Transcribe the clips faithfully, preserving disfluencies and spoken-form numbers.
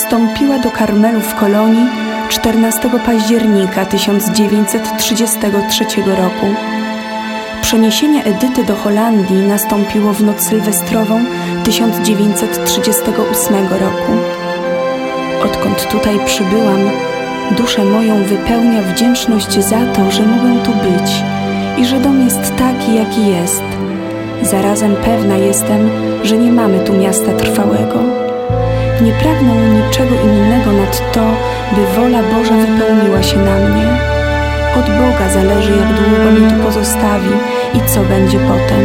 wstąpiła do Karmelu w Kolonii czternastego października tysiąc dziewięćset trzydziestego trzeciego roku. Przeniesienie Edyty do Holandii nastąpiło w noc sylwestrową tysiąc dziewięćset trzydziestego ósmego roku. Odkąd tutaj przybyłam, duszę moją wypełnia wdzięczność za to, że mogę tu być i że dom jest taki, jaki jest. Zarazem pewna jestem, że nie mamy tu miasta trwałego. Nie pragnę niczego innego nad to, by wola Boża wypełniła się na mnie. Od Boga zależy, jak długo mnie tu pozostawi i co będzie potem.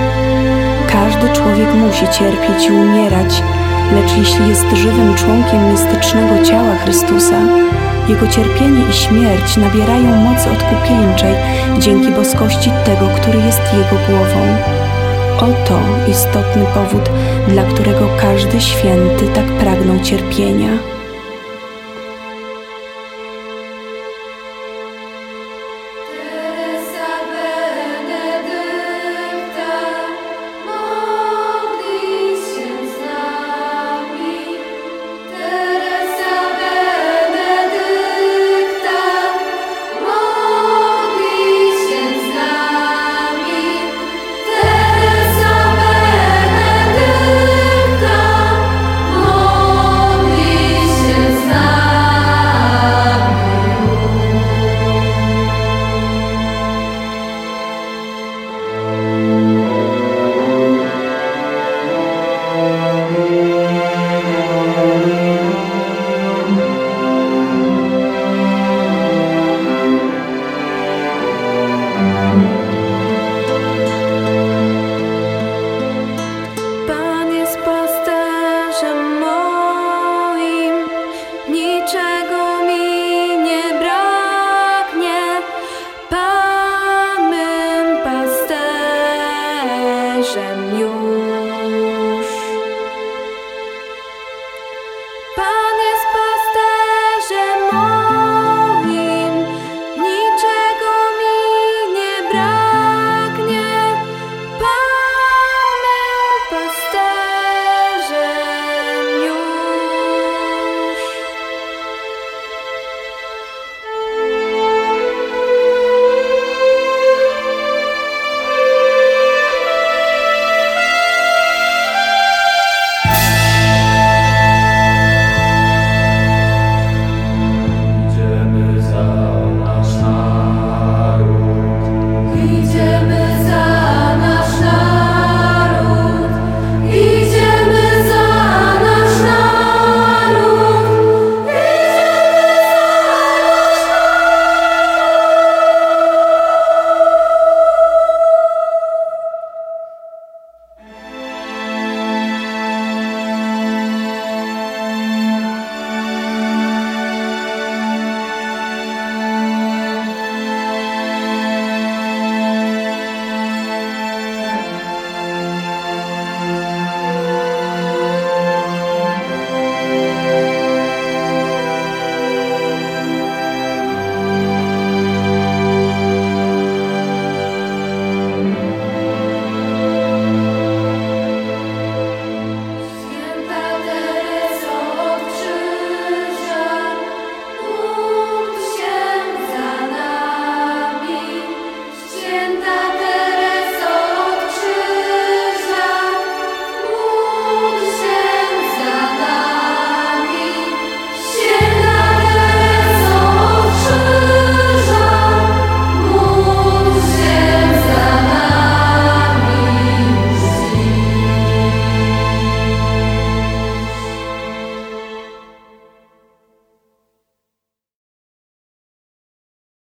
Każdy człowiek musi cierpieć i umierać, lecz jeśli jest żywym członkiem mistycznego ciała Chrystusa, Jego cierpienie i śmierć nabierają mocy odkupieńczej dzięki boskości tego, który jest Jego głową. Oto istotny powód, dla którego każdy święty tak pragnął cierpienia. Pasterzem już.